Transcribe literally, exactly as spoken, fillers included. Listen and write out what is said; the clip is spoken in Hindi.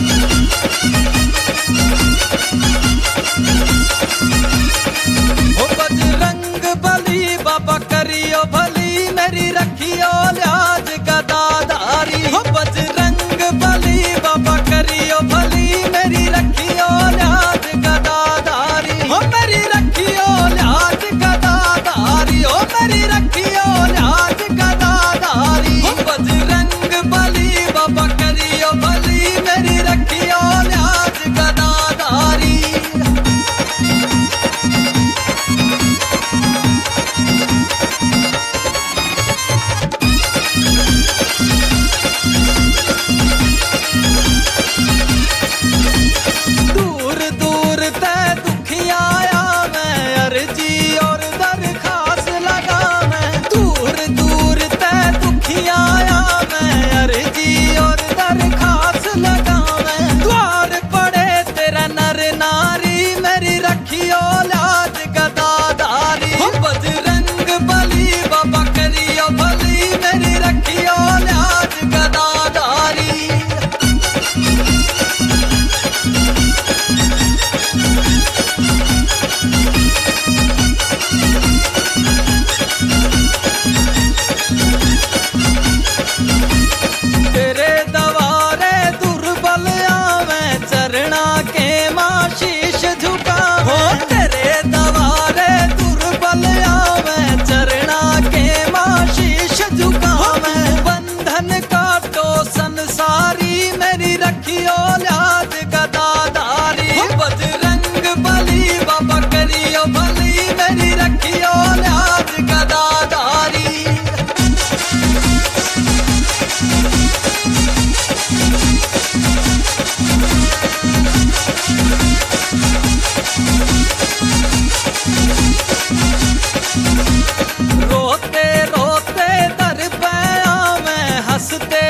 ओ बजरंग बली बाबा करियो भली मेरी रखियो लाज गदाधारी। ओ बजरंग बली बाबा करियो भली मेरी रखियो लाज गदाधारी। ओ मेरी रखियो लाज गदाधारी। ओ मेरी रखियो लाज गदाधारी। ओ बजरंग बली बाबा करियो भली मेरी रखियो लाज गदाधारी। दूर दूर ते दुखिया आया मैं अर्जी और दरखास्त लगा मैं। दूर दूर ते दुखिया आया मैं अर्जी और दरखास्त लगा मैं। द्वार पड़े तेरा नर नारी मेरी रखियो लाज गदाधारी। ओ बजरंग बली बाबा करियो भली मेरी रखियो लाज गदाधारी। तेरे दवारे दुर्बल आवे चरणा के मां शीश झुका। हो तेरे दवारे दुर्बल आवे चरणा के मां शीश झुका। मैं बंधन काटो संसारी मेरी रखियो लाज गदाधारी। हो बजरंग बली बाबा करियो भली मेरी रखियो लाज गदाधारी। रोते रोते दर पे आवे हंसते